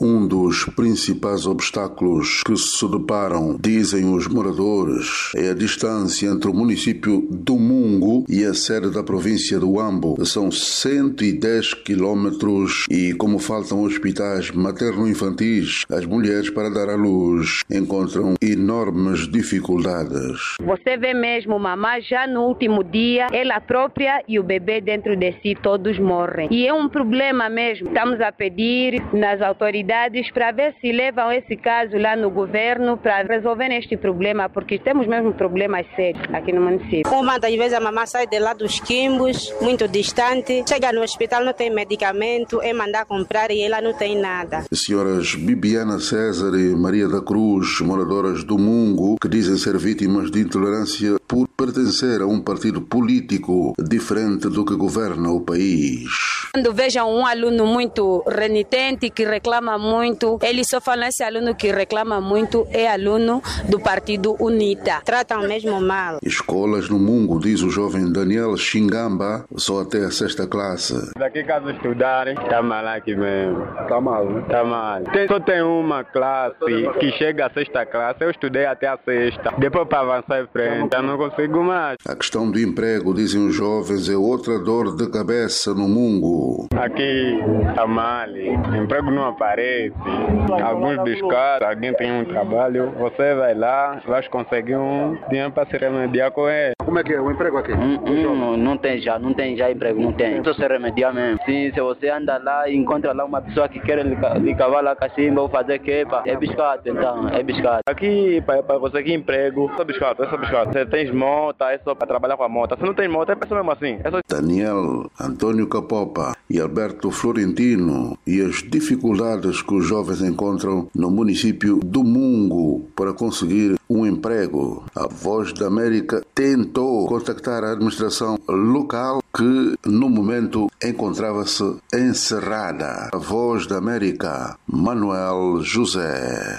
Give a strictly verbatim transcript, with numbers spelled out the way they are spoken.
Um dos principais obstáculos que se deparam, dizem os moradores, é a distância entre o município do Mungo e a sede da província do Huambo. São cento e dez quilómetros e, como faltam hospitais materno-infantis, as mulheres para dar à luz encontram enormes dificuldades. Você vê mesmo, mamãe, já no último dia, ela própria e o bebê dentro de si todos morrem. E é um problema mesmo. Estamos a pedir nas autoridades para ver se levam esse caso lá no governo para resolver este problema, porque temos mesmo problemas sérios aqui no município. Uma das vezes a mamãe sai de lá dos Quimbos, muito distante, chega no hospital, não tem medicamento, é mandar comprar e ela não tem nada. As senhoras Bibiana César e Maria da Cruz, moradoras do Mungo, que dizem ser vítimas de intolerância por pertencer a um partido político diferente do que governa o país. Quando vejam um aluno muito renitente, que reclama muito, eles só falam esse aluno que reclama muito é aluno do partido UNITA. Tratam mesmo mal. Escolas no Mungo, diz o jovem Daniel Xingamba, só até a sexta classe. Daqui caso estudarem, tá mal aqui mesmo. Tá mal, né? Tá mal. Tem, só tem uma classe que chega à sexta classe, eu estudei até a sexta. Depois para avançar em frente, eu não consigo mais. A questão do emprego, dizem os jovens, é outra dor de cabeça no Mungo. Aqui tá mal, emprego não aparece, alguns biscados, alguém tem um trabalho, você vai lá, vai conseguir um dinheiro para se remediar com ele. Como é que é o emprego aqui? Hum, hum, não, não tem já, não tem já emprego, não tem. Só se remediar mesmo. Sim, se você anda lá e encontra lá uma pessoa que quer lhe cavar lá cachimba ou fazer quepa, é biscado então, é biscado. Aqui, para conseguir emprego, é só biscado, é só biscado. Você tem moto, é só para trabalhar com a moto. Se não tem moto, é pessoa mesmo assim. É só... Daniel Antônio Capopa e Alberto Florentino e as dificuldades que os jovens encontram no município do Mungo para conseguir um emprego. A Voz da América tentou contactar a administração local que no momento encontrava-se encerrada. A Voz da América, Manuel José.